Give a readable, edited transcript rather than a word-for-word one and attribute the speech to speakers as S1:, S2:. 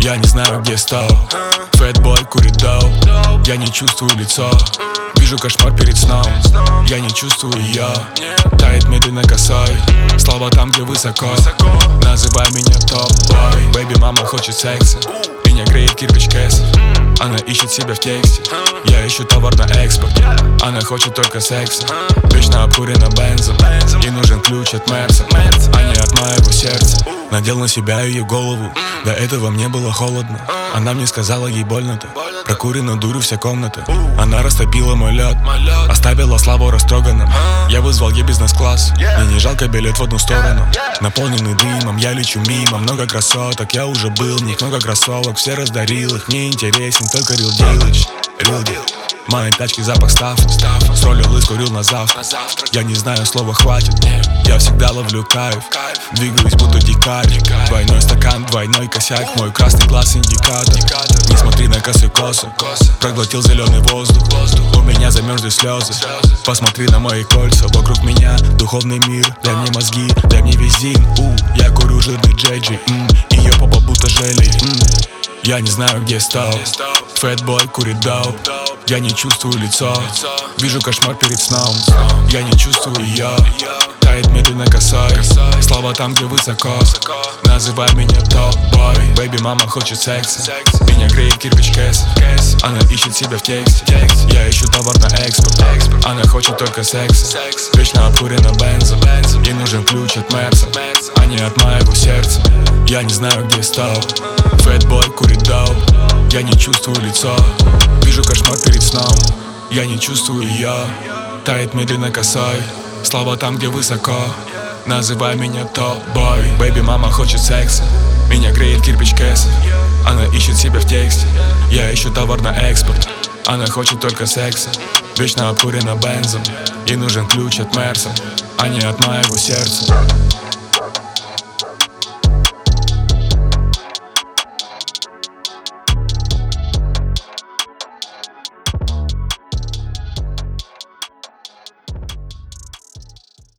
S1: Я не знаю, где стал. Фэтбой курит дау. Я не чувствую лицо. Вижу кошмар перед сном. Я не чувствую ее. Тает медленно косой. Слава там, где высоко. Называй меня топ-бой. Бэйби, мама хочет секса. Меня греет кирпич кэсов. Она ищет себя в тексте. Я ищу товар на экспорт. Она хочет только секса. Вечно обкурена бензом. Ей нужен ключ от Мерса, а не от моего сердца. Надел на себя ее голову. До этого мне было холодно. Она мне сказала, ей больно-то. Прокурена дурью вся комната. Она растопила мой лед. Оставила Славу растроганным. Я вызвал ей бизнес-класс. Мне не жалко билет в одну сторону. Наполненный дымом, я лечу мимо. Много красоток, я уже был в них. Много кроссовок, все раздарил их. Мне интересен только real deal. В моей тачке запах стафа. Сролил и скурил на завтрак. Я не знаю, слова хватит. Я всегда ловлю кайф. Двигаюсь, будто дикарь. Двойной стакан, двойной косяк. Мой красный глаз индикатор. Не смотри на косые косы. Проглотил зеленый воздух. У меня замерзли слезы. Посмотри на мои кольца. Вокруг меня духовный мир. Дай мне мозги, дай мне визин. Я курю жирный джеджи. Ее попа будто желе. Я не знаю, где стал. Фэтбой курит дау. Я не чувствую лицо. Вижу кошмар перед сном. Я не чувствую ее. Тает медленно косой. Слава там, где высоко. Называй меня топ-бой. Бэйби, мама хочет секса. Меня греет кирпич кэсов. Она ищет себя в тексте. Я ищу товар на экспорт. Она хочет только секса. Вечно обкурена бензом. Ей нужен ключ от Мерса, а не от моего сердца. Я не знаю, где стал. Фэтбой курит дау. Я не чувствую лицо. Вижу кошмар перед сном. Я не чувствую ее. Тает медленно косой. Слава там, где высоко. Называй меня топ-бой. Бэйби, мама хочет секса. Меня греет кирпич кэсов. Она ищет себя в тексте. Я ищу товар на экспорт. Она хочет только секса. Вечно обкурена бензом. Ей нужен ключ от Мерса, а не от моего сердца.